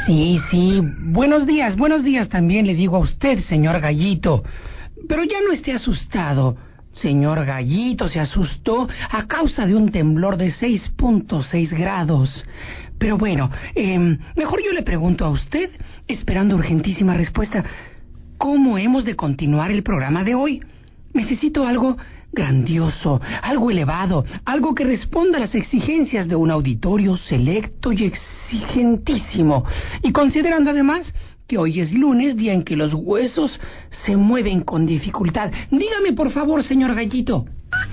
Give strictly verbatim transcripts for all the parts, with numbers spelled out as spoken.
Sí, sí, buenos días, buenos días también le digo a usted, señor Gallito. Pero ya no esté asustado. Señor Gallito se asustó a causa de un temblor de seis punto seis grados. Pero bueno, eh, mejor yo le pregunto a usted, esperando urgentísima respuesta, ¿cómo hemos de continuar el programa de hoy? Necesito algo grandioso, algo elevado, algo que responda a las exigencias de un auditorio selecto y exigentísimo. Y considerando además que hoy es lunes, día en que los huesos se mueven con dificultad. Dígame, por favor, señor Gallito.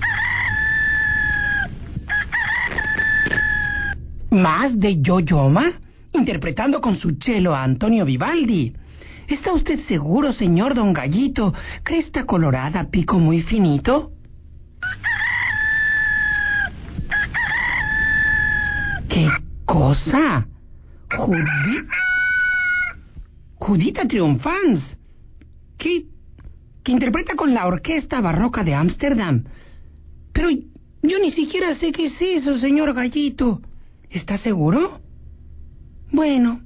¿Más de Yo-Yoma? Interpretando con su cello a Antonio Vivaldi. ¿Está usted seguro, señor Don Gallito? ¿Cresta colorada, pico muy finito? ¿Qué cosa? Judí... Judita Triunfans, que, que interpreta con la Orquesta Barroca de Ámsterdam. Pero yo ni siquiera sé qué es eso, señor Gallito. ¿Está seguro? Bueno.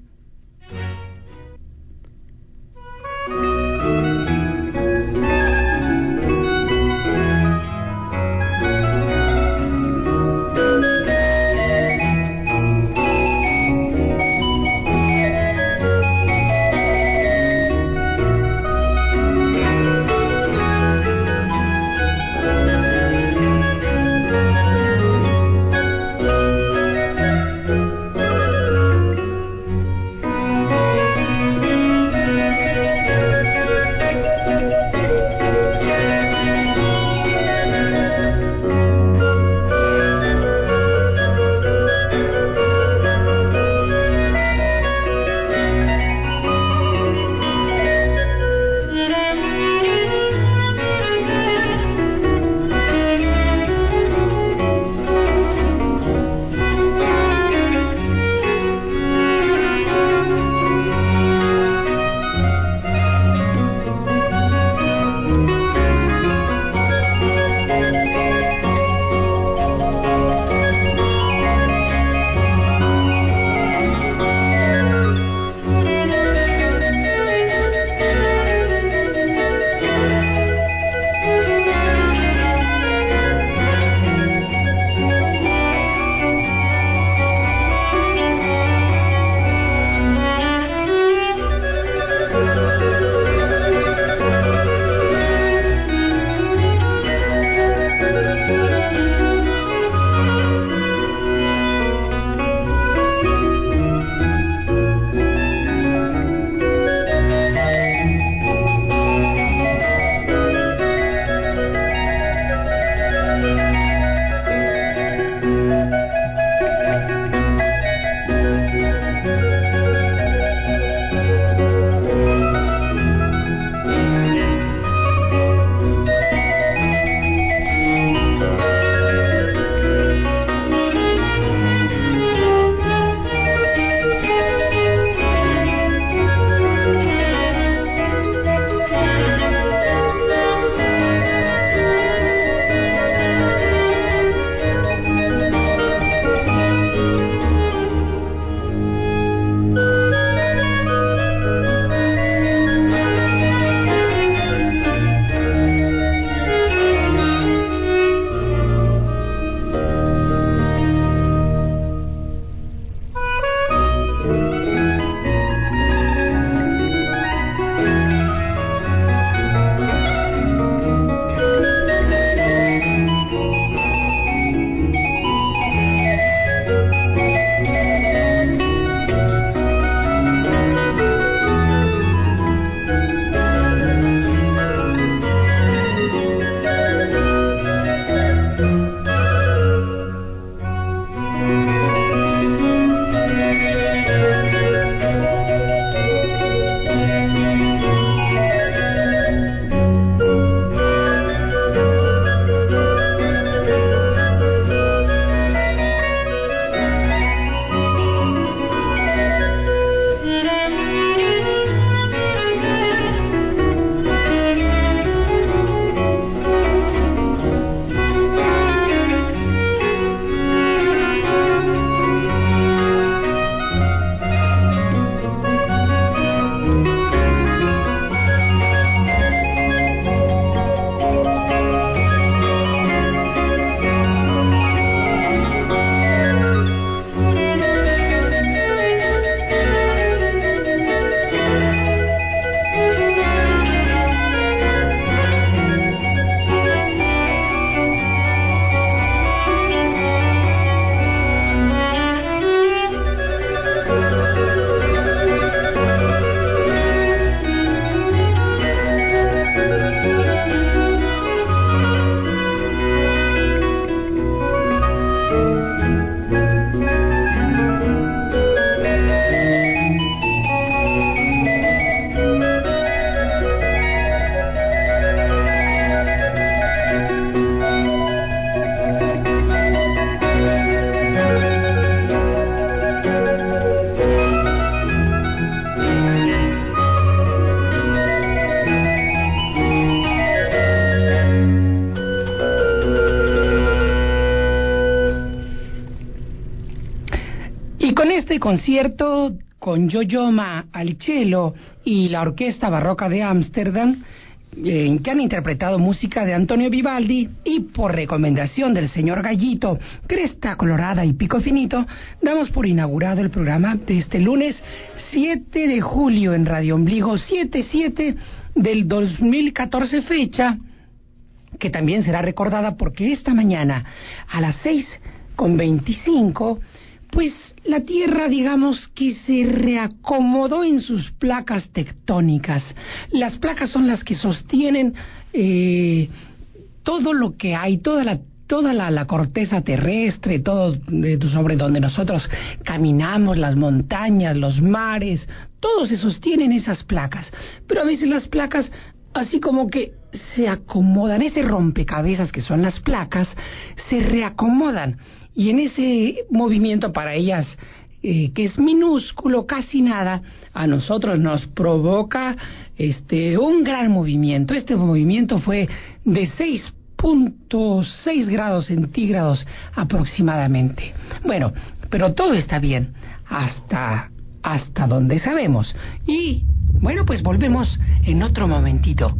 concierto con Yo-Yoma al cello y la Orquesta Barroca de Ámsterdam, en que han interpretado música de Antonio Vivaldi, y por recomendación del señor Gallito, Cresta Colorada y Pico Finito, damos por inaugurado el programa de este lunes siete de julio en Radio Ombligo, siete siete del dos mil catorce, fecha que también será recordada porque esta mañana a las seis con veinticinco, pues la Tierra, digamos que se reacomodó en sus placas tectónicas. Las placas son las que sostienen eh, todo lo que hay, toda la toda la, la corteza terrestre, todo eh, sobre donde nosotros caminamos, las montañas, los mares, todo se sostiene en esas placas. Pero a veces las placas, así como que se acomodan, ese rompecabezas que son las placas, se reacomodan. Y en ese movimiento para ellas, eh, que es minúsculo, casi nada, a nosotros nos provoca este un gran movimiento. Este movimiento fue de seis punto seis grados centígrados aproximadamente. Bueno, pero todo está bien hasta hasta donde sabemos. Y bueno, pues volvemos en otro momentito.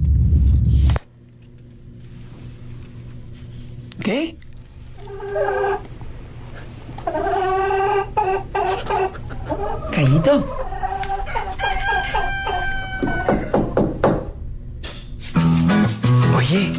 ¿Qué? ¿Gallito? Oye.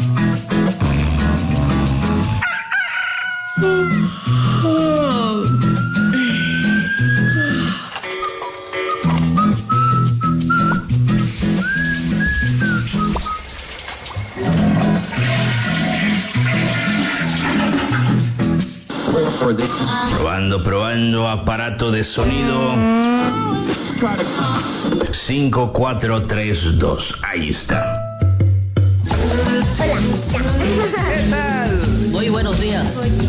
Probando, probando, aparato de sonido. cinco, cuatro, tres, dos. Ahí está. Hola. ¿Qué tal? Muy buenos días.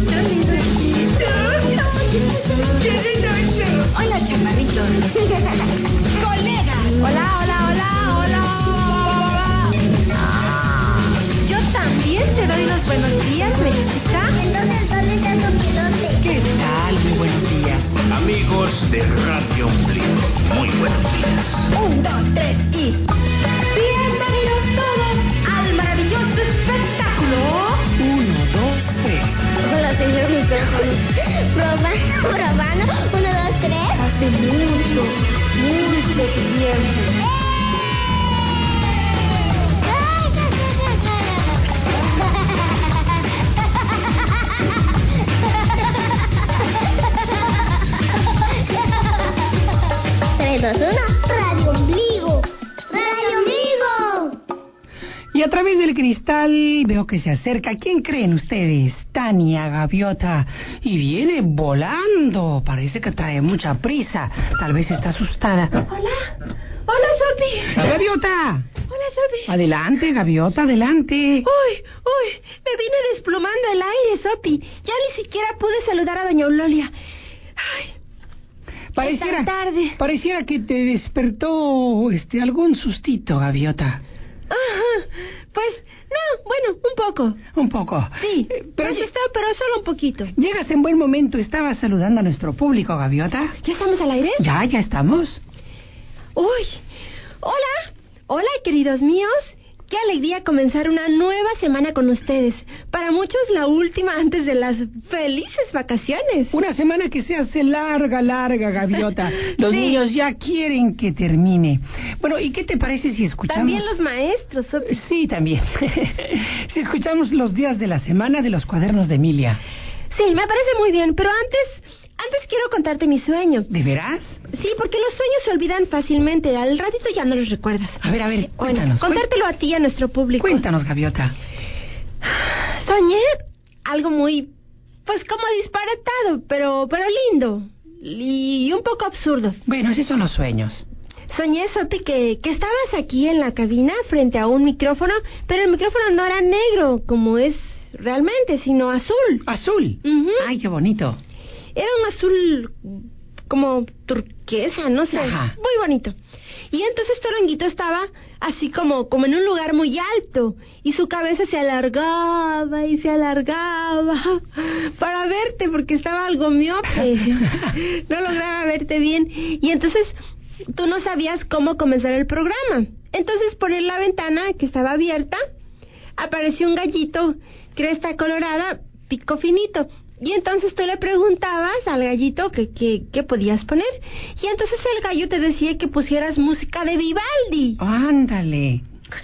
Hola, chaparritos. Colegas. Hola, hola, hola, hola. Ah. Yo también te doy los buenos días, Melissa. Entonces, ¿dónde está tu pilote? ¿Qué tal? Muy buenos días. Amigos de Radio Ombligo, muy buenos días. Un, dos, tres y... Bienvenidos todos al maravilloso espectáculo. Uno, dos, tres. Hola, señor micrófono. Probando, probando. Uno, dos, tres. Hace mucho, mucho tiempo. tres, dos, uno. Radio Ombligo. Radio Ombligo. Y a través del cristal veo que se acerca. ¿Quién creen ustedes? Tania Gaviota. Y viene volando. Parece que trae mucha prisa. Tal vez está asustada. Hola. Hola, Sopi. ¡Gaviota! Hola, Sopi. Adelante, Gaviota, adelante. Uy, uy, me vine desplumando el aire, Sopi. Ya ni siquiera pude saludar a doña Eulolia. Ay, Pareciera, esta tarde. pareciera que te despertó este algún sustito, Gaviota. Ajá, pues, no, bueno, un poco. Un poco. Sí, Eh, pero me asustó, pero solo un poquito. llegas en buen momento. Estabas saludando a nuestro público, Gaviota. ¿Ya estamos al aire? Ya, ya estamos. Uy, hola, hola, queridos míos. Qué alegría comenzar una nueva semana con ustedes. Para muchos la última antes de las felices vacaciones. Una semana que se hace larga, larga, Gaviota. Los Sí. niños ya quieren que termine. Bueno, ¿y qué te parece si escuchamos? También los maestros. Sopi. Sí, también. Si escuchamos los días de la semana de los cuadernos de Emilia. Sí, me parece muy bien, pero antes, antes quiero contarte mi sueño. ¿De veras? Sí, porque los sueños se olvidan fácilmente. Al ratito ya no los recuerdas. A ver, a ver, Bueno, cuéntanos. contártelo a ti y a nuestro público. Cuéntanos, Gaviota. Soñé algo muy, pues como disparatado, pero, pero lindo. Y un poco absurdo. Bueno, esos son los sueños. Soñé, Sopi, que, que estabas aquí en la cabina frente a un micrófono, pero el micrófono no era negro, como es realmente, sino azul. Azul. Ujú. Ay, qué bonito. Era un azul como turquesa, no sé, Ajá. muy bonito. Y entonces Toronguito estaba así como, como en un lugar muy alto, y su cabeza se alargaba y se alargaba para verte, porque estaba algo miope, no lograba verte bien, y entonces tú no sabías cómo comenzar el programa. Entonces por la ventana que estaba abierta, apareció un gallito, cresta colorada, pico finito. Y entonces tú le preguntabas al gallito que, que, que podías poner. Y entonces el gallo te decía que pusieras música de Vivaldi. Ándale.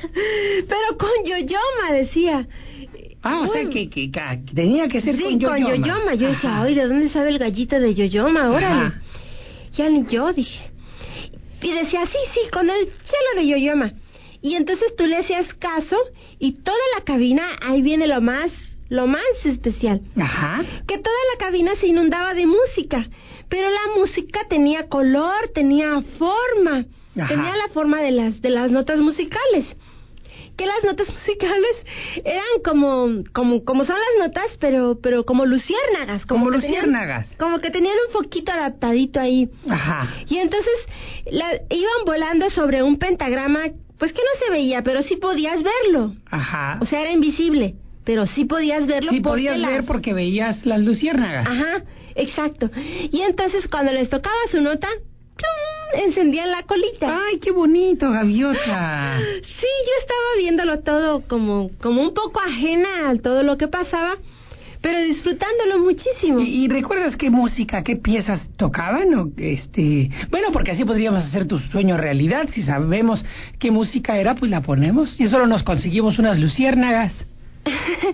Pero con yoyoma, decía. Ah, o Uy. sea, que, que, que tenía que ser Sí, con yoyoma. con yoyoma. Yo decía, ay, ¿de dónde sabe el gallito de yoyoma? Órale. Ajá. Ya ni yo, dije. Y decía, sí, sí, con el cielo de yoyoma. Y entonces tú le hacías caso y toda la cabina, ahí viene lo más... lo más especial, Ajá. que toda la cabina se inundaba de música, pero la música tenía color, tenía forma, Ajá. tenía la forma de las de las notas musicales, que las notas musicales eran como como como son las notas, pero pero como luciérnagas, como, Como que tenían- luciérnagas. como que tenían un foquito adaptadito ahí. Ajá. Y entonces la, iban volando sobre un pentagrama, pues que no se veía, pero sí podías verlo. Ajá. O sea, era invisible, pero sí podías verlo. Sí, porque podías las- ver porque veías las luciérnagas. Ajá, exacto. Y entonces cuando les tocaba su nota, ¡plum!, encendían la colita. Ay, qué bonito, gaviota. Sí, yo estaba viéndolo todo como, como un poco ajena a todo lo que pasaba, pero disfrutándolo muchísimo. ¿Y, y recuerdas qué música, qué piezas tocaban? O este, bueno, porque así podríamos hacer tu sueño realidad. Si sabemos qué música era, pues la ponemos. Y solo nos conseguimos unas luciérnagas. No,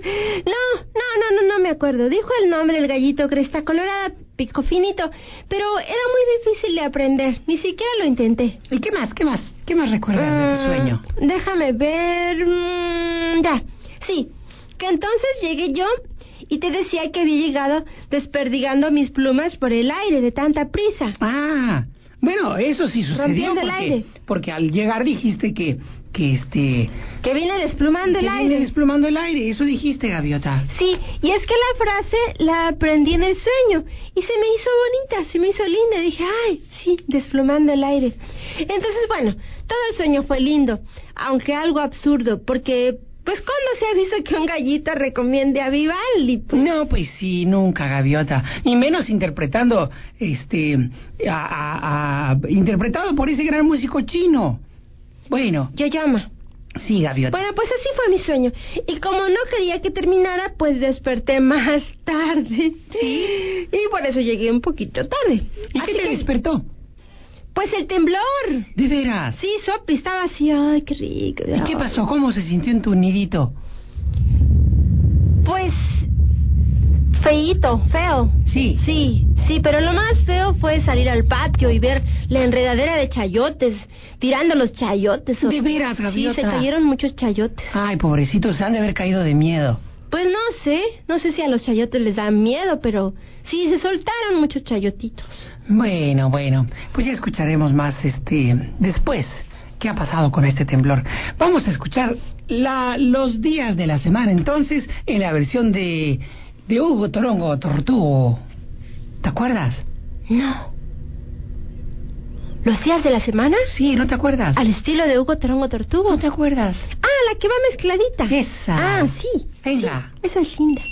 no, no, no, no me acuerdo. Dijo el nombre el gallito cresta colorada, pico finito, pero era muy difícil de aprender. Ni siquiera lo intenté. ¿Y qué más, qué más, qué más recuerdas de tu sueño? Mm, déjame ver. mm, ya, sí. Que entonces llegué yo y te decía que había llegado desperdigando mis plumas por el aire de tanta prisa. Ah, bueno, eso sí sucedió Rompiendo el porque, aire. porque al llegar dijiste que, que este, Que vine desplumando que el viene aire. desplumando el aire. Eso dijiste, gaviota. Sí, y es que la frase la aprendí en el sueño y se me hizo bonita, se me hizo linda. Dije, ay, sí, desplumando el aire. Entonces, bueno, todo el sueño fue lindo, aunque algo absurdo, porque, pues, ¿cuándo se ha visto que un gallito recomiende a Vivaldi? Pues, No, pues sí, nunca, gaviota. Y menos interpretando, este, a, a- a- interpretado por ese gran músico chino. Bueno, yoyoma. sí, gaviota. Bueno, pues así fue mi sueño. Y como no quería que terminara, pues desperté más tarde. Sí. Y por eso llegué un poquito tarde. ¿Y Así qué te que- despertó? Pues el temblor. ¿De veras? Sí, Sopi estaba así, ay, qué rico. ¿Y qué pasó? ¿Cómo se sintió en tu nidito? Pues, feíto, feo. Sí. Sí, sí, pero lo más feo fue salir al patio y ver la enredadera de chayotes, tirando los chayotes. Sopi. ¿De veras, Sí, gaviota? se cayeron muchos chayotes. Ay, pobrecitos, se han de haber caído de miedo. Pues no sé, no sé si a los chayotes les da miedo, pero sí, se soltaron muchos chayotitos. Bueno, bueno, pues ya escucharemos más este después qué ha pasado con este temblor. Vamos a escuchar la, los días de la semana entonces en la versión de, de Hugo Torongo Tortugo. ¿Te acuerdas? No. ¿Los días de la semana? Sí, ¿no te acuerdas? Al estilo de Hugo Torongo Tortugo. ¿No te acuerdas? Ah, la que va mezcladita. Esa. Ah, sí. Venga. Sí, esa es linda.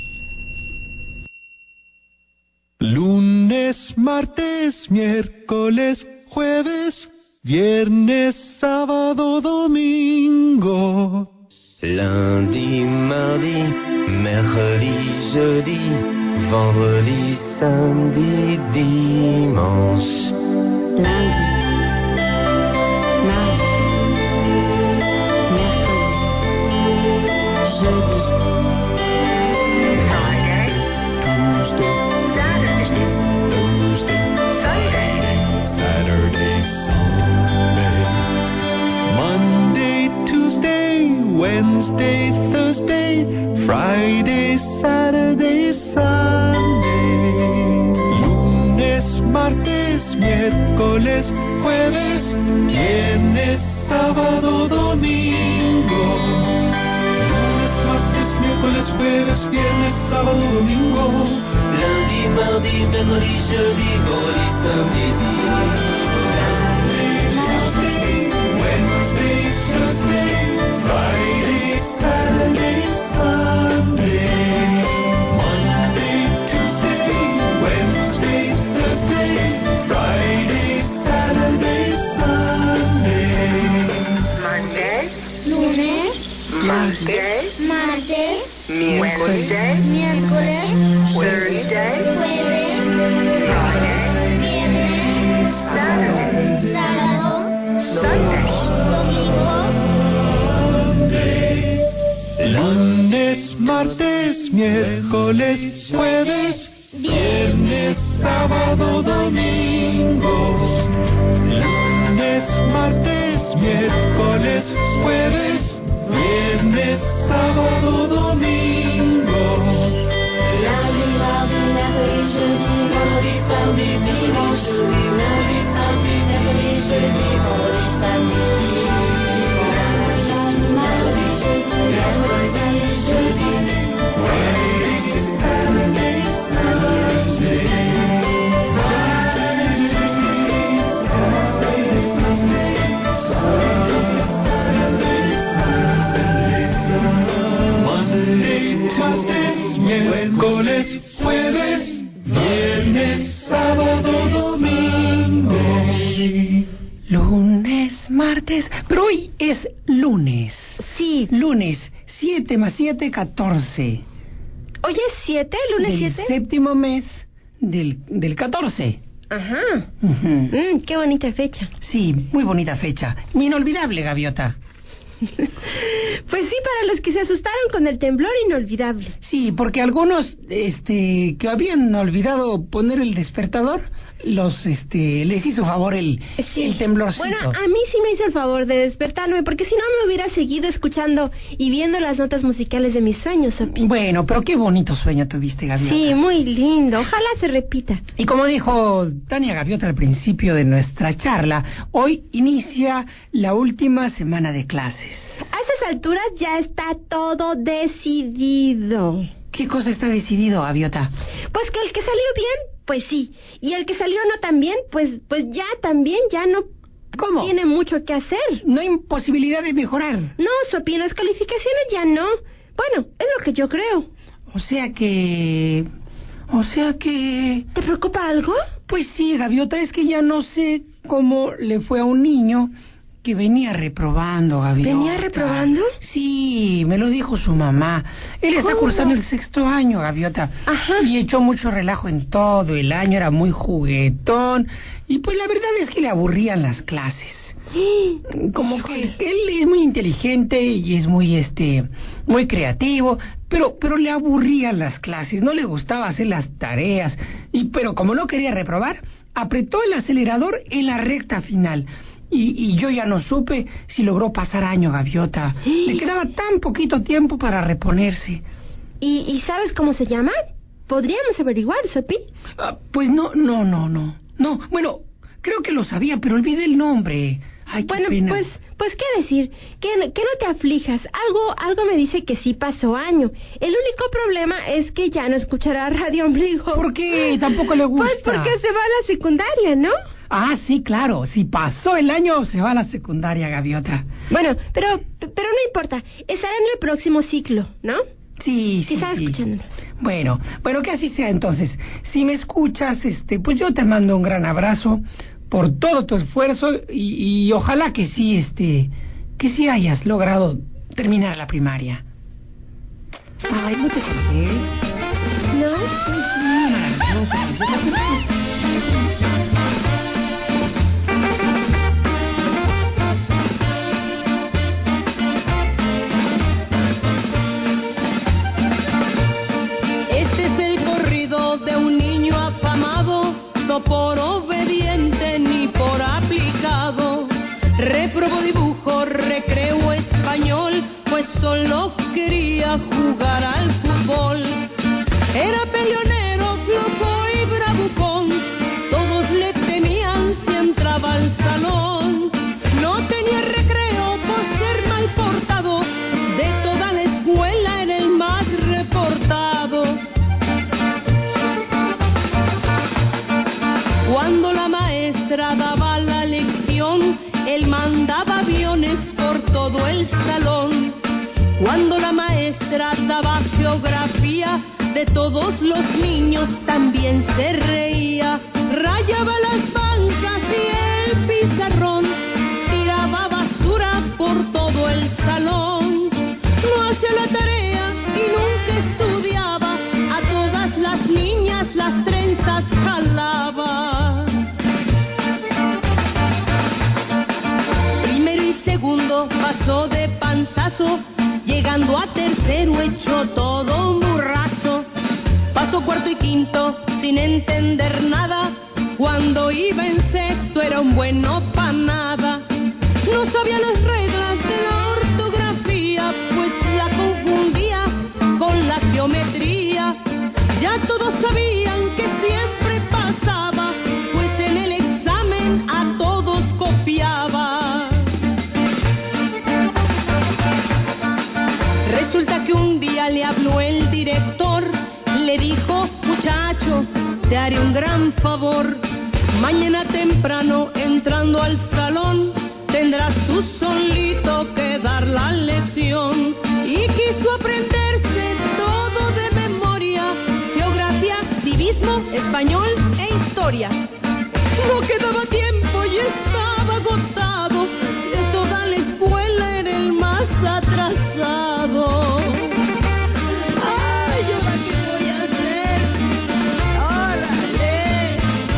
Lunes, martes, miércoles, jueves, viernes, sábado, domingo. Lundi, mardi, mercredi, jeudi, vendredi, samedi, dimanche. Lundi, mardi, mercredi, jeudi, Friday, Tuesday, Saturday, Thursday, Sunday, Saturday, Sunday, Monday, Tuesday, Wednesday, Thursday, Friday, Saturday, Sunday, lunes, martes, miércoles, jueves, viernes, sábado, domingo. Lunes, martes, miércoles, jueves, viernes, sábado, domingo. Lundi, mardi, mercredi, jeudi, vendredi, samedi, dimanche. Wednesday, Thursday, Friday, Saturday, Sunday. Monday, Tuesday, Wednesday, Thursday, Friday, Saturday, Sunday. Monday, lunes, Tuesday, martes, Wednesday, miércoles, Thursday, jueves, Friday, viernes, Saturday, sábado, Sunday. domingo, Lunes, martes, miércoles, jueves, viernes, sábado, domingo. Lunes, martes, miércoles, jueves, viernes, sábado, domingo. lundi, mardi, mercredi, jeudi, vendredi, samedi, dimanche. Lundi, mardi, mercredi, jeudi, vendredi, samedi, dimanche. Lundi, mardi, jeudi, vendredi, jeudi. Friday, Saturday, Sunday. Friday, Saturday, Sunday. Monday, martes, miércoles, jueves, viernes, sábado, domingo. Lunes, martes, pero hoy es lunes. Sí. Lunes, siete más siete, catorce. ¿Hoy es siete? ¿Lunes Del siete? séptimo mes del, del catorce. Ajá. Ujú. Mm, qué bonita fecha. Sí, muy bonita fecha. Inolvidable, Gaviota. Pues sí, para los que se asustaron con el temblor, inolvidable. Sí, porque algunos este, que habían olvidado poner el despertador, los este, les hizo favor el, Sí. el temblorcito. Bueno, a mí sí me hizo el favor de despertarme, porque si no me hubiera seguido escuchando y viendo las notas musicales de mis sueños, Sopi. Bueno, pero qué bonito sueño tuviste, Gaviota. Sí, muy lindo. Ojalá se repita. Y como dijo Tania Gaviota al principio de nuestra charla, hoy inicia la última semana de clases. A estas alturas ya está todo decidido. ¿Qué cosa está decidido, Gaviota? Pues que el que salió bien, pues sí. Y el que salió no tan bien, pues, pues ya también, ya no ¿Cómo? tiene mucho que hacer. No hay posibilidad de mejorar. No, Sopi, las calificaciones ya no. Bueno, es lo que yo creo. O sea que... O sea que... ¿Te preocupa algo? Pues sí, Gaviota, es que ya no sé cómo le fue a un niño que venía reprobando, Gaviota. ¿Venía reprobando? Sí, me lo dijo su mamá. Él está ¿Cómo? cursando el sexto año, Gaviota. Ajá. Y echó mucho relajo en todo el año, era muy juguetón. Y pues la verdad es que le aburrían las clases. Como que él es muy inteligente y es muy este muy creativo, pero pero le aburrían las clases, no le gustaba hacer las tareas y pero como no quería reprobar, apretó el acelerador en la recta final. Y, y yo ya no supe si logró pasar año, Gaviota. Le quedaba tan poquito tiempo para reponerse. ¿Y, ¿Y sabes cómo se llama? Podríamos averiguar, Sopi. Ah, pues no, no, no, no. No, bueno, creo que lo sabía, pero olvidé el nombre. Ay, qué Bueno, pena. pues, pues qué decir, que, no- que no te aflijas. Algo, algo me dice que sí pasó año. El único problema es que ya no escuchará Radio Ombligo. ¿Por qué? Tampoco le gusta. Pues porque se va a la secundaria, ¿no? Ah, sí, claro. Si pasó el año, se va a la secundaria, Gaviota. Bueno, pero, pero no importa. Estará en el próximo ciclo, ¿no? Sí, sí, Quizá sí. escuchándonos. Bueno, bueno, que así sea entonces. Si me escuchas, este, pues yo te mando un gran abrazo por todo tu esfuerzo y, y ojalá que sí, este, que sí hayas logrado terminar la primaria. Ay, no te conté. ¿No? Este es el corrido de un niño afamado, no por obediente ni por aplicado. Reprobó dibujo, recreo español, pues solo quería jugar al fútbol. Era peleonero, flojo y bravucón, todos le temían si entraba al salón. No tenía recreo por ser mal portado, de toda la escuela era el más reportado. maestra daba geografía, de todos los niños también se reía. Rayaba las bancas y el pizarrón, tiraba basura por todo el salón. No hacía la tarea y nunca estudiaba, a todas las niñas las trenzas jalaba. Primero y segundo pasó de panzazo, llegando a tercero echó todo un burrazo. Pasó cuarto y quinto sin entender nada, cuando iba en sexto era un bueno pa' nada. No sabía las reglas de la ortografía, pues la confundía con la geometría. Ya todos sabían que siempre pasaba, pues en el examen a todos copiaba. Resulta que un día le habló el director, le dijo: muchacho, te haré un gran favor. Mañana temprano, entrando al salón, tendrás tú solito que dar la lección. Y quiso aprenderse todo de memoria: geografía, civismo, español e historia. No quedaba tiempo y estaba agotado, de toda la escuela era el más atrasado. Ay, ¿ahora qué voy a hacer? ¡Órale!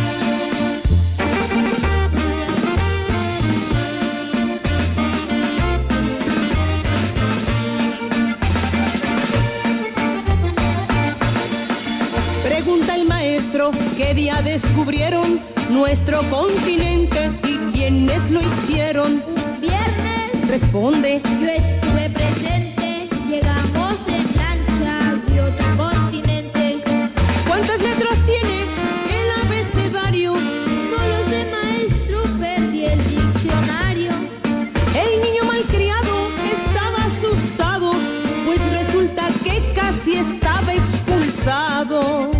Pregunta el maestro qué día descubrieron nuestro continente y quiénes lo hicieron. Viernes, Responde: yo estuve presente, llegamos en lancha de otro continente. ¿cuántas letras tiene el abecedario? No lo sé, maestro, perdí el diccionario. El niño malcriado estaba asustado, pues resulta que casi estaba expulsado.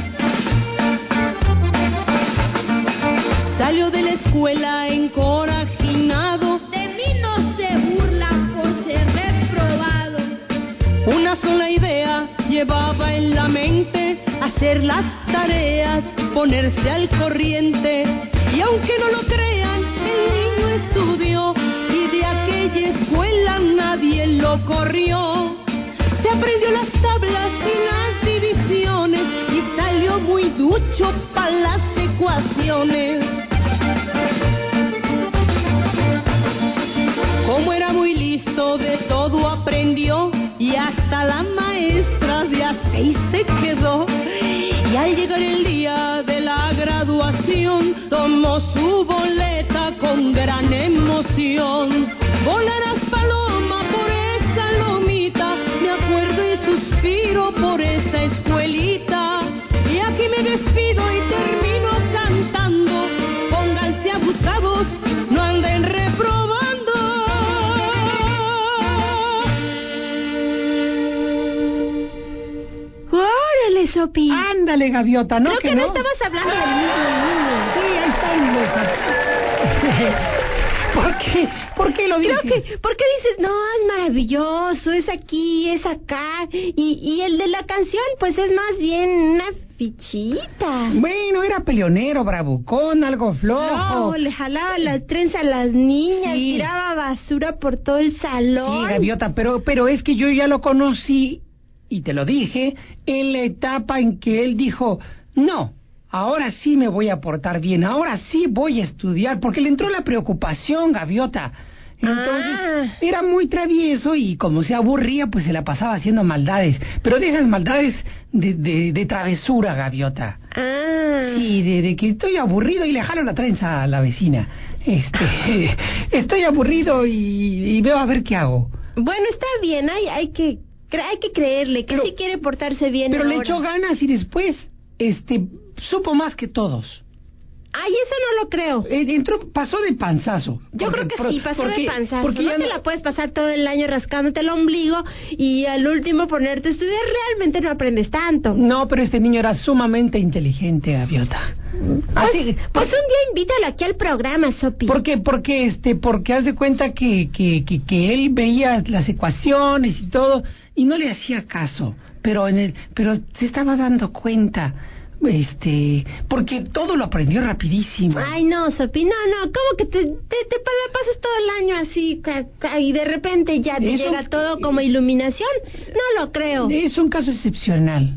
Salió de la escuela encorajinado, De mí no se burlan por ser reprobado. una sola idea llevaba en la mente: hacer las tareas, ponerse al corriente. Y aunque no lo crean, el niño estudió y de aquella escuela nadie lo corrió. Se aprendió las tablas y las divisiones y salió muy ducho para las ecuaciones. Como era muy listo, de todo aprendió y hasta la maestra de a seis se quedó. Y al llegar el día de la graduación, tomó su boleta con gran emoción. Volarás paloma por esa lomita, me acuerdo y suspiro por esa escuelita. Y aquí me despido y termino cantando: pónganse abusados, no anden reprobando. ¡Órale, Sopi! Ándale, gaviota, ¿no? Creo que, que no no estabas hablando del mismo niño. Sí, ahí está el loco. ¿Por qué? ¿Por qué lo dices? Creo que, ¿por qué dices, no, es maravilloso, es aquí, es acá? Y, y el de la canción, pues es más bien una fichita. Bueno, era peleonero, bravucón, algo flojo. No, le jalaba las trenzas a las niñas, Sí. tiraba basura por todo el salón. Sí, gaviota, pero, pero es que yo ya lo conocí, y te lo dije, en la etapa en que él dijo: no, ahora sí me voy a portar bien, ahora sí voy a estudiar, porque le entró la preocupación, gaviota. Entonces, Ah. era muy travieso y como se aburría, pues se la pasaba haciendo maldades. Pero de esas maldades de, de, de travesura, gaviota. Ah. Sí, de, de que estoy aburrido y le jalo la trenza a la vecina. Este, estoy aburrido y, y veo a ver qué hago. Bueno, está bien, hay, hay que cre- hay que creerle que Pero- sí quiere portarse bien Pero le ahora. echó ganas y después, este, supo más que todos. Ay, eso no lo creo. Eh, entró, pasó de panzazo. Yo Porque- creo que por- sí, pasó porque- de panzazo. porque No ya te no- la puedes pasar todo el año rascándote el ombligo y al último ponerte a estudiar. Realmente no aprendes tanto. No, pero este niño era sumamente inteligente, Gaviota. Así, Pues un día invítalo aquí al programa, Sopi. ¿Por qué? Porque, este, porque haz de cuenta que, que, que, que él veía las ecuaciones y todo y no le hacía caso, pero en el, pero se estaba dando cuenta, este, porque todo lo aprendió rapidísimo. Ay, no, Sopi, no, no, ¿cómo que te, te, te pa- la pasas todo el año así ca- ca- y de repente ya te Eso- llega todo como iluminación? No lo creo. Es un caso excepcional.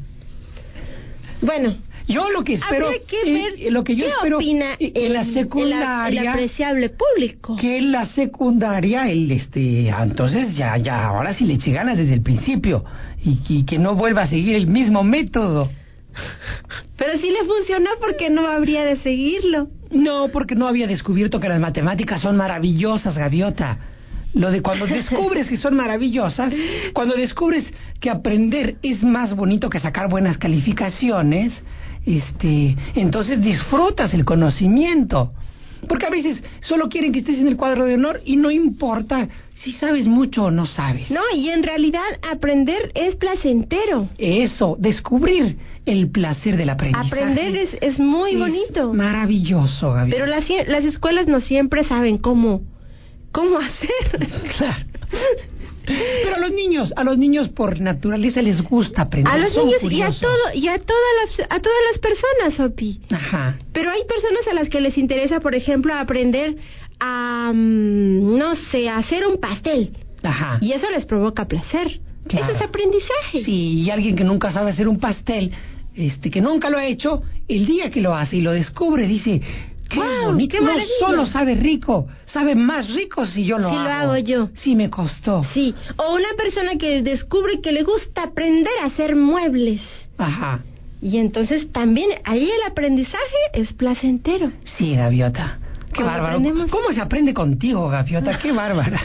Bueno, Yo lo que espero, habría que eh, ver eh, lo que yo qué espero opina eh, en la el- el- secundaria, el apreciable público. que en la secundaria, él, este, entonces ya, ya, ahora sí le eche ganas desde el principio y, y que no vuelva a seguir el mismo método. Pero si le funcionó, ¿por qué no habría de seguirlo? No, porque no había descubierto que las matemáticas son maravillosas, Gaviota. Lo de cuando descubres que son maravillosas, cuando descubres que aprender es más bonito que sacar buenas calificaciones, este, entonces disfrutas el conocimiento. Porque a veces solo quieren que estés en el cuadro de honor y no importa si sabes mucho o no sabes. No, y en realidad aprender es placentero. Eso, descubrir el placer del aprendizaje. Aprender es, es muy es bonito. maravilloso, Gaviota. Pero las, las escuelas no siempre saben cómo, cómo hacer. Claro. Pero a los niños, a los niños por naturaleza les gusta aprender. A los son niños y a curiosos. todo y a todas las a todas las personas, Sopi. Ajá. Pero hay personas a las que les interesa, por ejemplo, aprender a mm, no sé, a hacer un pastel. Ajá. Y eso les provoca placer. Claro. Eso es aprendizaje. Sí, y alguien que nunca sabe hacer un pastel, este, que nunca lo ha hecho, el día que lo hace y lo descubre, dice, qué Guau, bonito, qué no maravilla. solo sabe rico, sabe más rico si yo lo Si hago. lo hago yo. Sí me costó. Sí, o una persona que descubre que le gusta aprender a hacer muebles. Ajá. Y entonces también ahí el aprendizaje es placentero. Sí, Gaviota. Qué Cuando bárbaro. aprendemos- ¿Cómo se aprende contigo, Gaviota? Qué bárbara.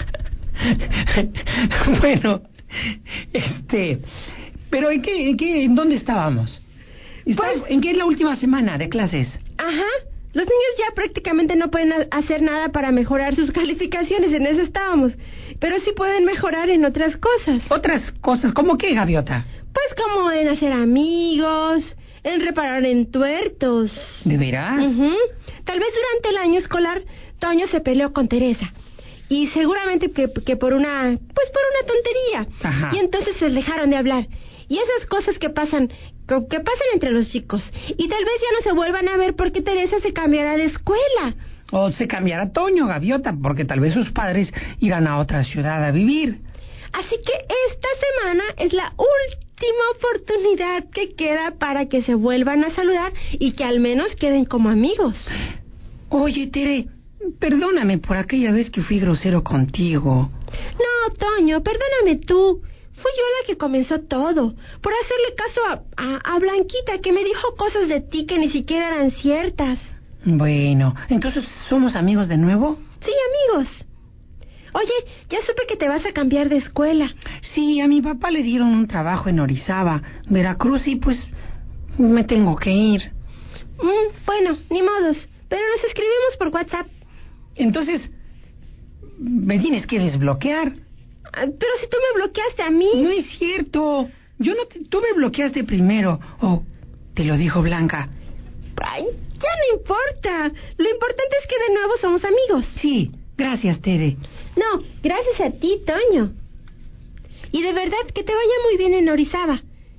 Bueno, este, pero ¿en qué, en qué, en dónde estábamos? Está- Pues- ¿En qué es la última semana de clases? Ajá. Los niños ya prácticamente no pueden ha- hacer nada para mejorar sus calificaciones, en eso estábamos. Pero sí pueden mejorar en otras cosas. Otras cosas, ¿cómo qué, Gaviota? Pues como en hacer amigos, en reparar entuertos. ¿De veras? Ujú. Tal vez durante el año escolar Toño se peleó con Teresa. Y seguramente que, que por una, pues por una tontería. Ajá. Y entonces se dejaron de hablar. Y esas cosas que pasan, que que pasan entre los chicos. Y tal vez ya no se vuelvan a ver porque Teresa se cambiará de escuela. O se cambiará Toño, Gaviota, porque tal vez sus padres irán a otra ciudad a vivir. Así que esta semana es la última oportunidad que queda para que se vuelvan a saludar y que al menos queden como amigos. Oye, Tere, perdóname por aquella vez que fui grosero contigo. No, Toño, perdóname tú. Fui yo la que comenzó todo, por hacerle caso a, a, a Blanquita, que me dijo cosas de ti que ni siquiera eran ciertas. Bueno, entonces, ¿somos amigos de nuevo? Sí, amigos. Oye, ya supe que te vas a cambiar de escuela. Sí, a mi papá le dieron un trabajo en Orizaba, Veracruz, y pues me tengo que ir. Mm, bueno, ni modos, pero nos escribimos por WhatsApp. Entonces, me tienes que desbloquear. Ah, pero si tú me bloqueaste a mí. No es cierto. Yo no te, tú me bloqueaste primero. O te lo dijo Blanca. Ay, ya no importa. Lo importante es que de nuevo somos amigos. Sí, gracias, Tere. No, gracias a ti, Toño. Y de verdad que te vaya muy bien en Orizaba.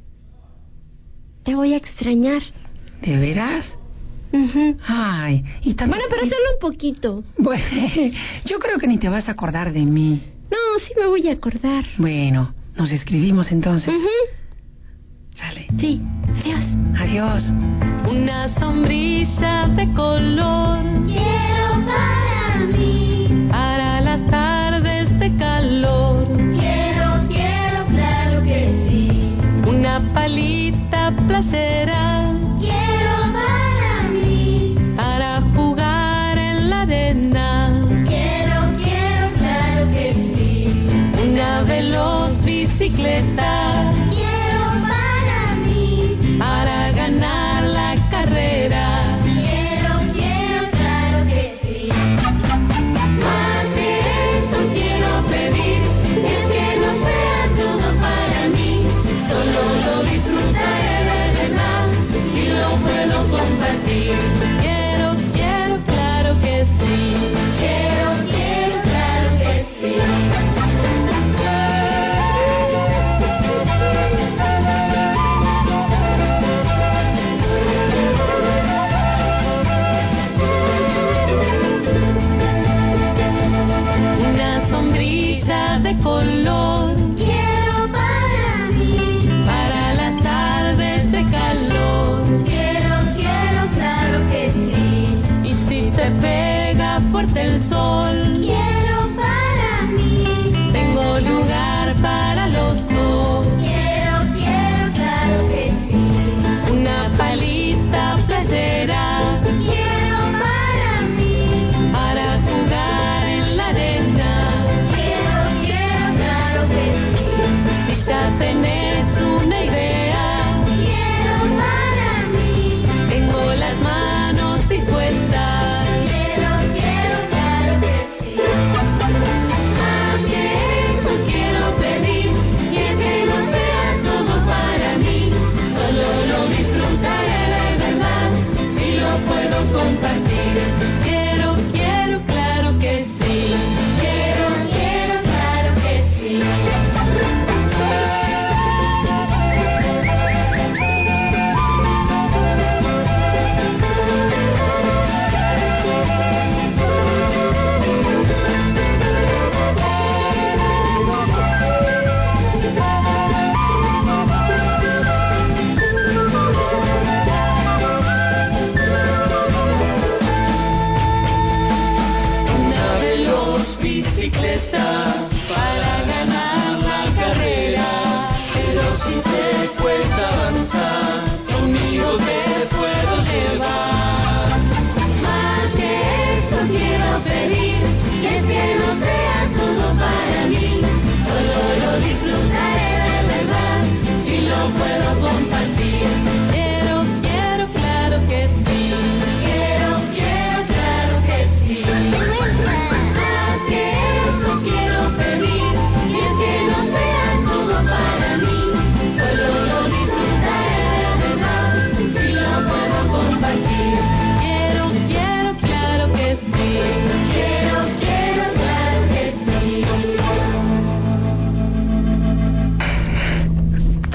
Te voy a extrañar. ¿De veras? Ujú. Ay, y también... Bueno, pero solo un poquito. Bueno, yo creo que ni te vas a acordar de mí. No, sí me voy a acordar. Bueno, nos escribimos entonces. Ujú. Sale. Sí, adiós. Adiós. Una sombrilla de color Quiero para mí, para las tardes de calor. quiero, quiero, claro que sí. Una palita placera Quiero para mí, para jugar en la arena. quiero, quiero, claro que sí. Una veloz bicicleta Quiero para mí, para ganar la carrera. quiero, quiero,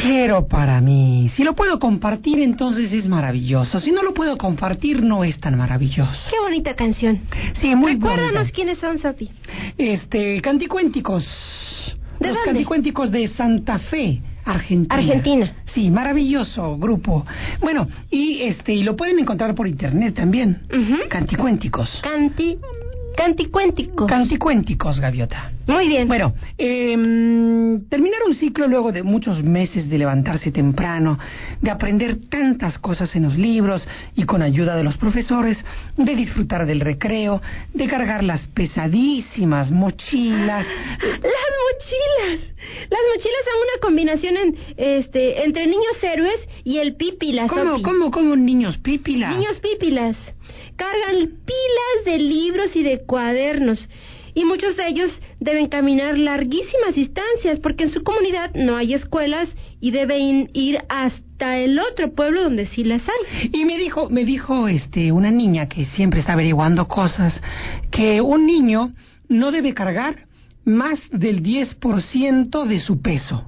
quiero para mí. Si lo puedo compartir, entonces es maravilloso. Si no lo puedo compartir, no es tan maravilloso. Qué bonita canción. Sí, muy Recuérdanos bonita. quiénes son, Sofi. Este, Canticuénticos. ¿De Los dónde? Canticuénticos de Santa Fe, Argentina. Argentina. Sí, maravilloso grupo. Bueno, y este, y lo pueden encontrar por internet también. Ujú. Canticuénticos. Canti... Canticuénticos. Canticuénticos, Gaviota. Muy bien. Bueno, eh, terminar un ciclo luego de muchos meses de levantarse temprano, de aprender tantas cosas en los libros y con ayuda de los profesores, de disfrutar del recreo, de cargar las pesadísimas mochilas. Las mochilas. Las mochilas son una combinación en, este, entre niños héroes y el pípilas. ¿Cómo, Sofi. cómo, cómo niños pípilas? Niños pípilas. Cargan pilas de libros y de cuadernos. Y muchos de ellos deben caminar larguísimas distancias porque en su comunidad no hay escuelas y deben ir hasta el otro pueblo donde sí las hay. Y me dijo, me dijo este, una niña que siempre está averiguando cosas, que un niño no debe cargar más del diez por ciento de su peso.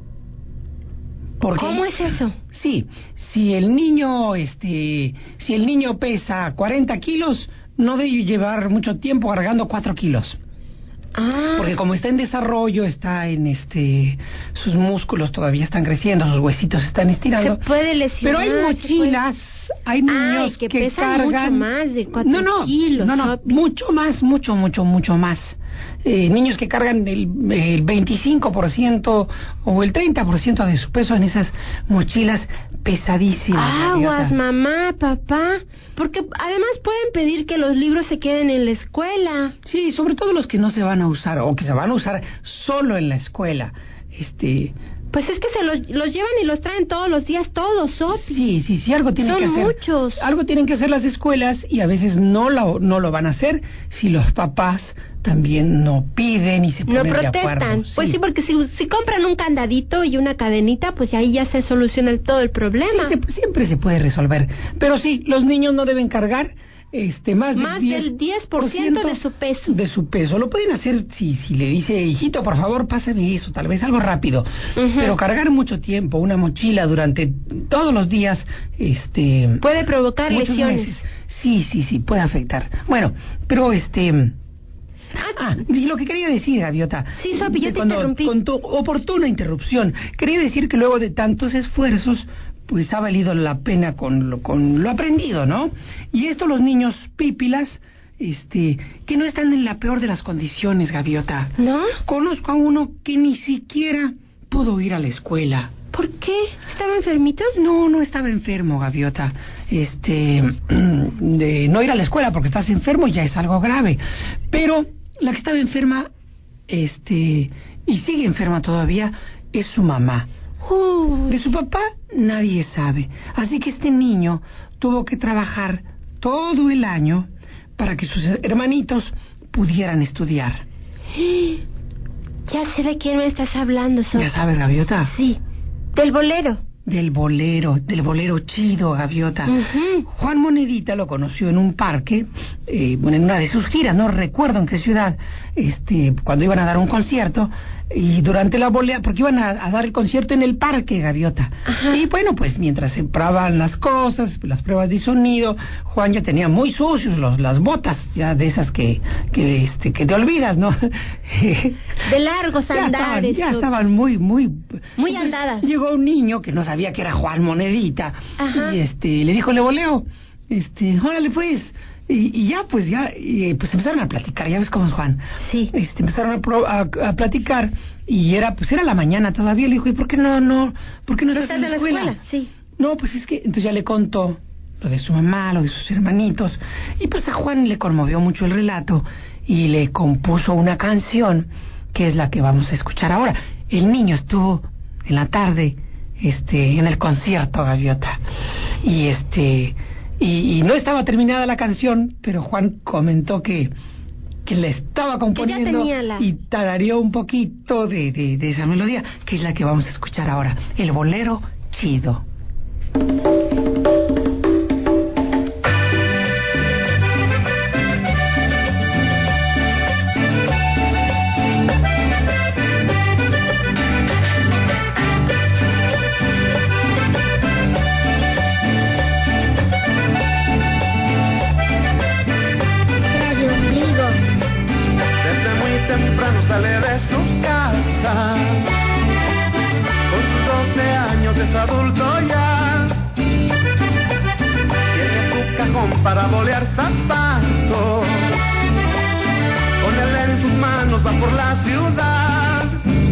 Porque, ¿Cómo es eso? Sí, si el niño, este, si el niño pesa cuarenta kilos, no debe llevar mucho tiempo cargando cuatro kilos. Ah, Porque como está en desarrollo, está en este, sus músculos todavía están creciendo, sus huesitos se están se estirando. puede lesionar. Pero hay se mochilas, hay niños Ay, que que pesan cargan mucho más de cuatro no, no, kilos, no, no, Sopi. mucho más, mucho, mucho, mucho más. Eh, niños que cargan el, el veinticinco por ciento o el treinta por ciento de su peso en esas mochilas pesadísimas. Aguas, Gaviota. mamá, papá. Porque además pueden pedir que los libros se queden en la escuela. Sí, sobre todo los que no se van a usar o que se van a usar solo en la escuela. Este, Pues es que se los, los llevan y los traen todos los días, todos, Sopi. sí, sí, sí, algo tienen Son que hacer. muchos. Algo tienen que hacer las escuelas y a veces no lo, no lo van a hacer si los papás también no piden y se No ponen de protestan. acuerdo. Pues sí, porque si, si compran un candadito y una cadenita, pues ahí ya se soluciona el- todo el problema. Sí, se- siempre se puede resolver. Pero sí, los niños no deben cargar este más, Más del del diez por ciento de su peso. De su peso. Lo pueden hacer si, si le dice, hijito, por favor, pásame eso, tal vez algo rápido. Ujú. Pero cargar mucho tiempo, una mochila durante todos los días, este... Puede provocar muchos lesiones. meses. Sí, sí, sí, puede afectar. Bueno, pero este... Ah, y lo que quería decir, Gaviota. Sí, Sopi, yo te cuando- interrumpí. Con tu oportuna interrupción, quería decir que luego de tantos esfuerzos, pues ha valido la pena con lo, con lo aprendido, ¿no? Y esto los niños pípilas, este, que no están en la peor de las condiciones, Gaviota. ¿No? Conozco a uno que ni siquiera pudo ir a la escuela. ¿Por qué? ¿Estaba enfermito? No, no estaba enfermo, Gaviota. Este, de no ir a la escuela porque estás enfermo ya es algo grave. Pero la que estaba enferma, este, y sigue enferma todavía, es su mamá. Uy. De su papá nadie sabe. Así que este niño tuvo que trabajar todo el año para que sus hermanitos pudieran estudiar. Ya sé de quién me estás hablando, Sofi. ¿Ya sabes, Gaviota? Sí, del bolero. Del bolero, del bolero chido, Gaviota. Ujú. Juan Monedita lo conoció en un parque, eh, bueno, en una de sus giras, no recuerdo en qué ciudad, este, cuando iban a dar un concierto, y durante la volea, porque iban a, a dar el concierto en el parque, Gaviota. Ajá. Y bueno, pues mientras se probaban las cosas, las pruebas de sonido, Juan ya tenía muy sucios los, las botas, ya de esas que, que, este, que te olvidas, ¿no? De largos Ya estaban, andares. ya Sofi. estaban muy, muy... Muy Entonces, andadas. Llegó un niño que no sabía que era Juan Monedita. Ajá. Y este, le dijo, le voleo. Este, órale pues. Y, y ya, pues, ya, y, pues empezaron a platicar, ya ves cómo es Juan. Sí. Este, empezaron a, pro- a, a platicar y era, pues era la mañana todavía. Le dijo, ¿y por qué no, no, por qué no, ¿No estás estás en la escuela? Sí. No, pues es que, entonces ya le contó lo de su mamá, lo de sus hermanitos, y pues a Juan le conmovió mucho el relato y le compuso una canción que es la que vamos a escuchar ahora. El niño estuvo en la tarde, este, en el concierto, Gaviota, y este, y, y no estaba terminada la canción, pero Juan comentó que que le estaba componiendo tenía la- y tarareó un poquito de, de, de esa melodía, que es la que vamos a escuchar ahora, el bolero chido. es adulto ya. Tiene su cajón para bolear zapatos. Con él en sus manos va por la ciudad.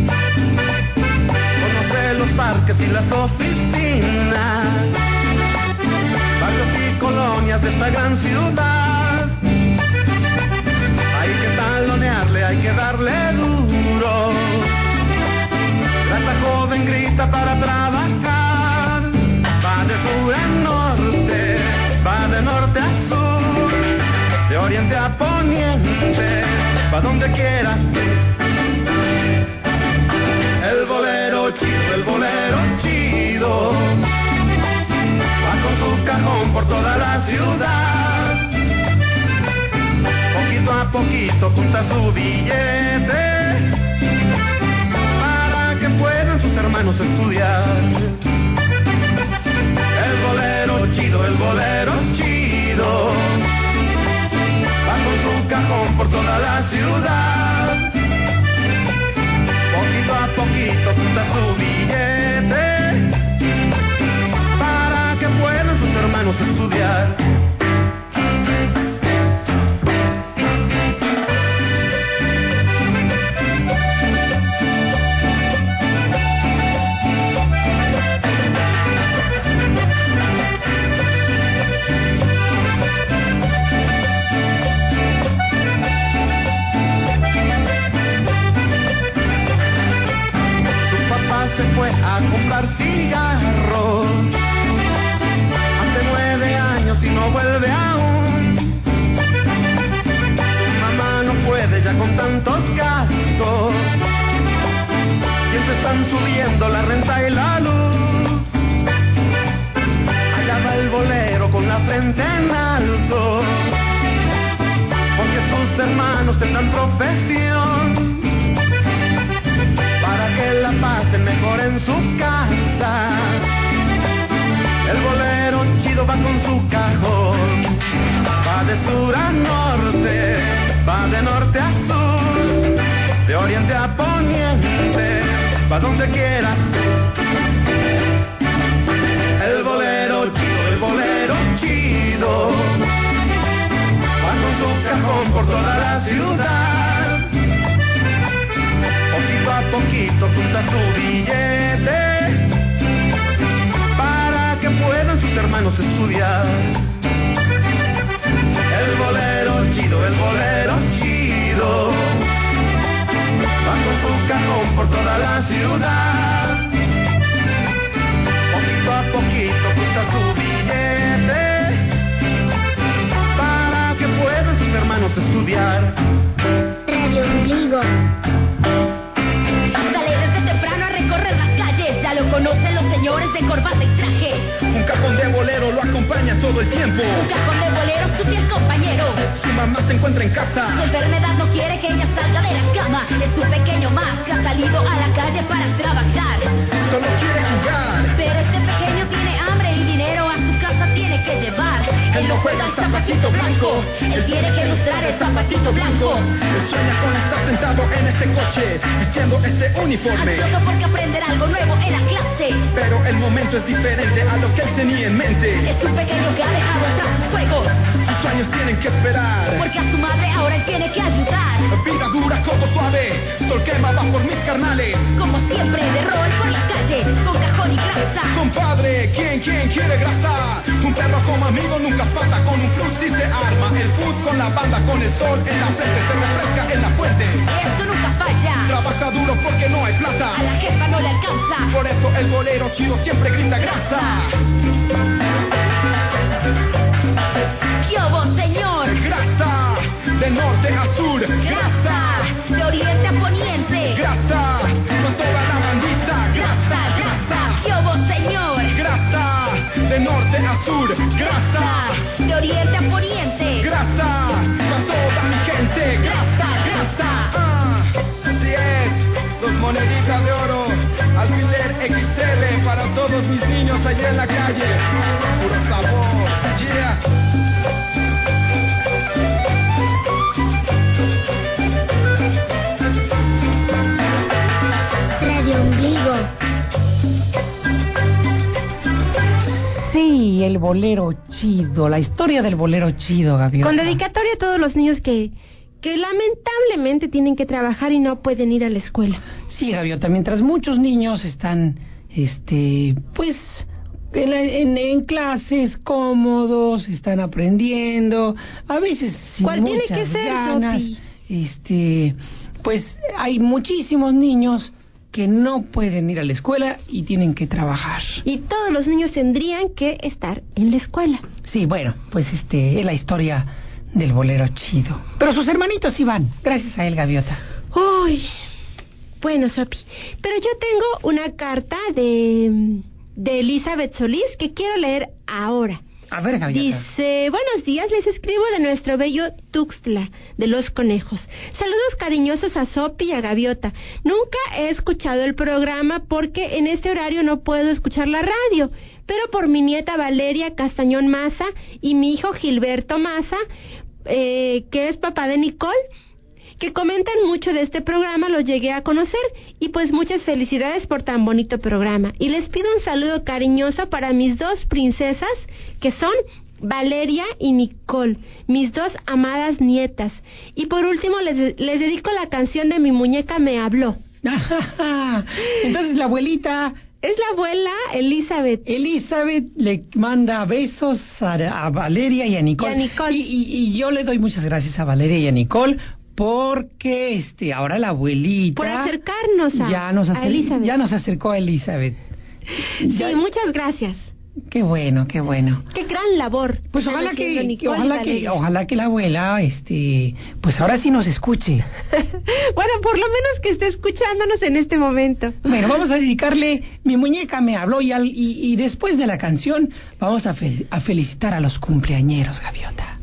Conoce los parques y las oficinas, barrios y colonias de esta gran ciudad. Hay que talonearle, hay que darle duro. La joven grita para trabajar. Va de sur a norte, va de norte a sur, de oriente a poniente, va donde quieras. El bolero chido, el bolero chido, va con su cajón por toda la ciudad. Poquito a poquito junta su billete para que puedan sus hermanos estudiar. El bolero chido, el bolero chido, va con su cajón por toda la ciudad. Poquito a poquito junta su billete para que puedan sus hermanos estudiar. Se fue a comprar cigarros hace nueve años y no vuelve aún. Mamá no puede ya con tantos gastos, siempre están subiendo la renta y la luz. Allá va el bolero con la frente en alto, porque sus hermanos tendrán profesión, para que la pasen mejor en su casa. El bolero chido va con su cajón, va de sur a norte, va de norte a sur, de oriente a poniente, va donde quiera. El bolero chido, el bolero chido, va con su cajón por toda la ciudad. Poquito a poquito junta su billete para que puedan sus hermanos estudiar. El bolero chido, el bolero chido, va con su cajón por toda la ciudad. Poquito a poquito junta su billete para que puedan sus hermanos estudiar. Radio Ombligo. Ya lo conocen los señores de corbata y traje. Un cajón de bolero lo acompaña todo el tiempo. Un cajón de bolero, su fiel compañero. Su mamá se encuentra en casa. Su enfermedad no quiere que ella salga de la cama. Es su pequeño más que ha salido a la calle para trabajar. Solo quiere jugar. Pero este pequeño tiene hambre y dinero a su casa tiene que llevar. Él no juega el zapatito blanco, él tiene que ilustrar el zapatito blanco. Él sueña con estar sentado en este coche, vistiendo este uniforme. Ansioso porque aprender algo nuevo en la clase. Pero el momento es diferente a lo que él tenía en mente. Es un pequeño que ha dejado atrás su juego. Sus sueños tienen que esperar, porque a su madre ahora él tiene que ayudar. Vida dura, codo suave, sol quema va por mis carnales. Como siempre de rol por la calle, con cajón y grasa. Compadre, ¿quién, quién quiere grasa? Un perro como amigo nunca falta, con un plus sí se arma. El food con la banda, con el sol en la frente, se refresca en la fuente. Esto nunca falla. Trabaja duro porque no hay plata, a la jefa no le alcanza. Por eso el bolero chido siempre grita grasa. ¿Qué hubo, señor? Grasa, de norte a sur. Grasa, de oriente a poniente. Grasa, con toda la bandita. Grasa, grasa, ¿qué hubo, señor? Grasa, de norte a sur. Grasa, de oriente a poniente. Grasa, con toda mi gente. Grasa, grasa. Ah, así es, dos moneditas de oro, alfiler equis ele para todos mis niños allá en la calle. Puro sabor, yeah. Radio Ombligo. Sí, el bolero chido, la historia del bolero chido, Gaviota. Con dedicatoria a todos los niños que, que lamentablemente tienen que trabajar y no pueden ir a la escuela. Sí, Gaviota, mientras muchos niños están, este, pues, en, la- en, en clases cómodos, están aprendiendo, a veces sin ¿Cuál tiene muchas que ser, ganas, Sopi? este, pues, hay muchísimos niños que no pueden ir a la escuela y tienen que trabajar. Y todos los niños tendrían que estar en la escuela. Sí, bueno, pues este es la historia del bolero chido. Pero sus hermanitos sí van, gracias a él, Gaviota. Uy, bueno, Sopi, pero yo tengo una carta de, de Elizabeth Solís que quiero leer ahora. A ver, Gaviota. Dice, buenos días, les escribo de nuestro bello Tuxtla, de los conejos. Saludos cariñosos a Sopi y a Gaviota. Nunca he escuchado el programa porque en este horario no puedo escuchar la radio, pero por mi nieta Valeria Castañón Maza y mi hijo Gilberto Maza, eh, que es papá de Nicole, que comentan mucho de este programa, los llegué a conocer y pues muchas felicidades por tan bonito programa. Y les pido un saludo cariñoso para mis dos princesas, que son Valeria y Nicole, mis dos amadas nietas. Y por último les, les dedico la canción de Mi muñeca me habló. Entonces la abuelita Es la abuela Elizabeth. Elizabeth le manda besos a, a Valeria y a Nicole. Y a Nicole. Y, y- y yo le doy muchas gracias a Valeria y a Nicole porque este ahora la abuelita Por acercarnos a, ya nos a acer- Elizabeth. ya nos acercó a Elizabeth. Sí, Ya- muchas gracias. Qué bueno, qué bueno. Qué gran labor. Pues están ojalá haciendo que, Nicole que y ojalá que Valeria. ojalá que la abuela este pues ahora sí nos escuche. Bueno, por lo menos que esté escuchándonos en este momento. Bueno, vamos a dedicarle Mi muñeca me habló y, al, y, y después de la canción vamos a, fe- a felicitar a los cumpleañeros, Gaviota.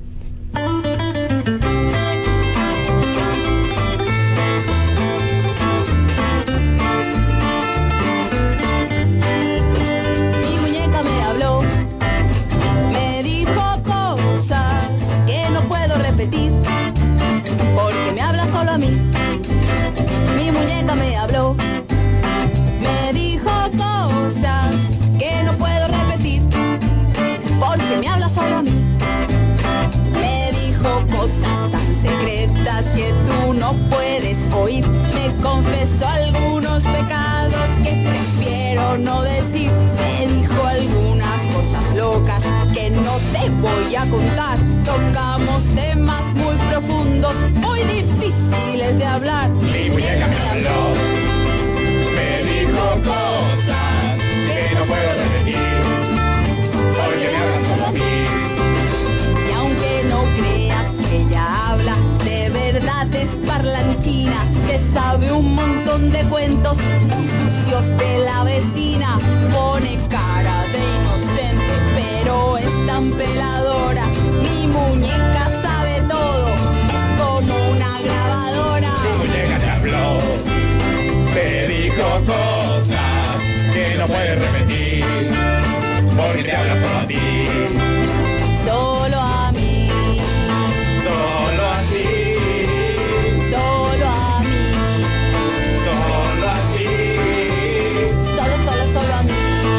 Mi muñeca me habló, me dijo cosas que no puedo repetir, porque me habla solo a mí. Mi muñeca me habló, me dijo cosas que no puedo repetir, porque me habla solo a mí. Me dijo cosas tan secretas que tú no puedes oír. Me confesó algunos pecados que prefiero no decir. Me dijo algunas cosas locas que no te voy a contar. Tocamos temas muy profundos, muy difíciles de hablar. Mi muñeca me habló, me dijo cosas que no puedo repetir, porque me hablan solo a mí. Y aunque no creas que ella habla, de verdad es parlanchina, se sabe un montón de cuentos muy sucios de la vecina. Pone cara de inocente, pero es tan peladora. Mi muñeca sabe todo, es como una grabadora. Mi muñeca me habló, me dijo cosas que no puedes repetir, porque te habla solo a ti, Solo a mí, solo a ti, solo a mí, solo a ti, solo, solo, solo a mí,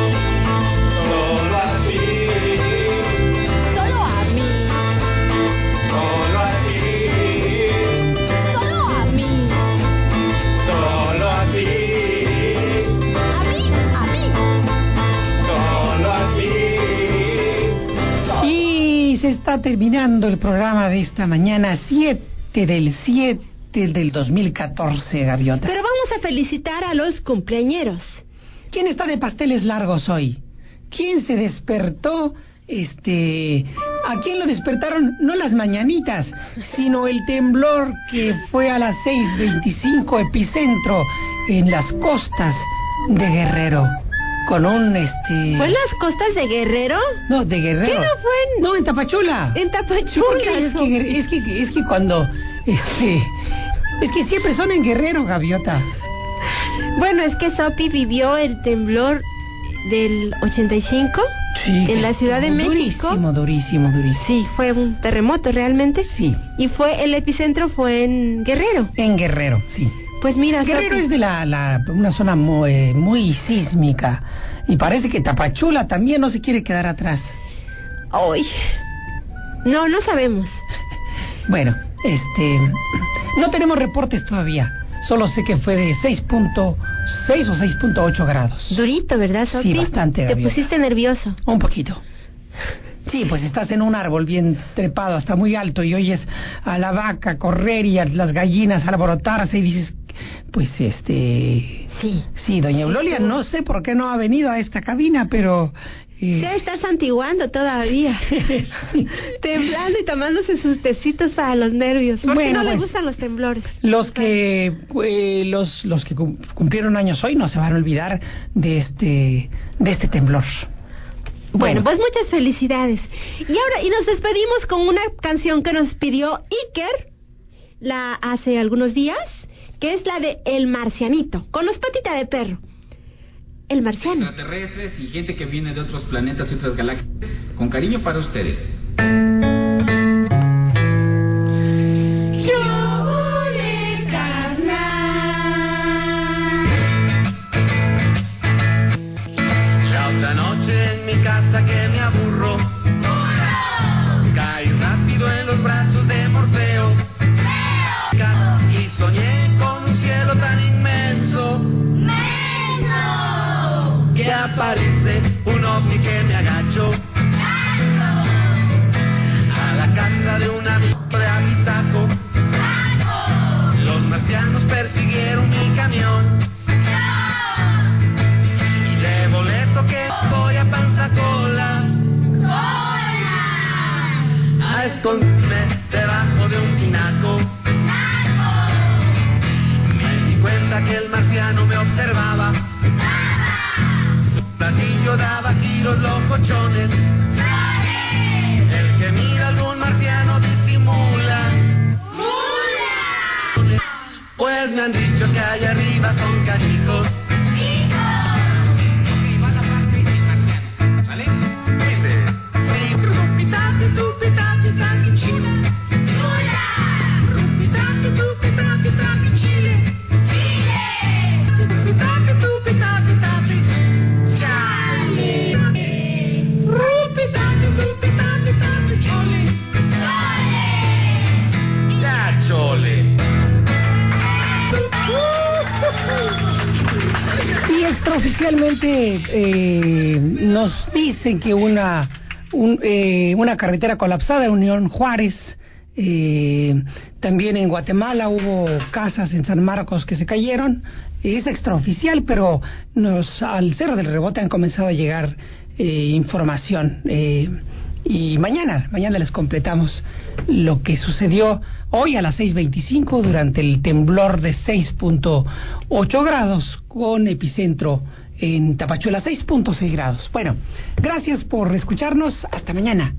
solo a ti, solo a mí, solo a ti, solo a mí, solo a ti, a mí, a mí. solo a ti. Y se está terminando el programa de esta mañana, siete del siete del dos mil catorce, Gaviota. Pero vamos a felicitar a los cumpleañeros. ¿Quién está de pasteles largos hoy? ¿Quién se despertó? Este, ¿a quién lo despertaron? No las mañanitas, sino el temblor que fue a las seis veinticinco, epicentro en las costas de Guerrero, con un este. ¿Fue en las costas de Guerrero? No, de Guerrero. ¿Qué no fue en- No, en Tapachula. En Tapachula. Porque es que es que es que cuando este, es que siempre son en Guerrero, Gaviota. Bueno, es que Sopi vivió el temblor del ochenta y cinco Sí. en la Ciudad de México. Durísimo, durísimo, durísimo. Sí, fue un terremoto realmente. Sí. Y fue el epicentro fue en Guerrero. En Guerrero, sí. Pues mira, Guerrero Sofi, es de la, la una zona muy, muy sísmica y parece que Tapachula también no se quiere quedar atrás. Ay. No, no sabemos. Bueno, este, no tenemos reportes todavía. Solo sé que fue de seis punto seis o seis punto ocho grados. Durito, ¿verdad, Sofi? Sí, bastante, Te Gabriela. pusiste nervioso. Un poquito. Sí, pues estás en un árbol bien trepado, hasta muy alto, y oyes a la vaca correr y a las gallinas alborotarse y dices, pues este... Sí. Sí, doña Eulolia, no sé por qué no ha venido a esta cabina, pero... Eh... Se debe estar santiguando todavía. Sí. Temblando y tomándose sus tecitos para los nervios. Porque Bueno, no le pues, gustan los temblores. Los que eh, los los que cum- cumplieron años hoy no se van a olvidar de este de este temblor. Bueno, pues muchas felicidades. Y ahora, y nos despedimos con una canción que nos pidió Iker la hace algunos días, que es la de El Marcianito, con los patitas de perro. El Marciano. Extraterrestres y gente que viene de otros planetas y otras galaxias, con cariño para ustedes. La otra noche en mi casa que me aburro, caí rápido en los brazos de Morfeo, y soñé con un cielo tan inmenso que aparece un ovni que me agachó a la casa de un amigo de Apizaco. Los marcianos persiguieron mi camión y de boleto que voy a Panzacola a esconderme debajo de un tinaco. Me di cuenta que el marciano me observaba. Su platillo daba giros locochones. El que mira algún marciano disimula. Pues me han dicho que allá arriba son canijos. Ok, va la parte del marciano, ¿sale? Dice: sí, rupitapi, tupitapi, taqui, chile. Rupitapi, tupitapi, taqui, chile. Rupitapi, tupitapi, taqui, chale. Rupitapi, tupitapi, taqui, chole. Ya, chole. Y extraoficialmente eh, nos dicen que una un, eh, una carretera colapsada en Unión Juárez, eh, también en Guatemala hubo casas en San Marcos que se cayeron. Es extraoficial, pero nos al Cerro del Rebote han comenzado a llegar eh, información. Eh, y mañana, mañana les completamos lo que sucedió hoy a las seis veinticinco durante el temblor de seis punto ocho grados con epicentro en Tapachula, seis punto seis grados. Bueno, gracias por escucharnos. Hasta mañana.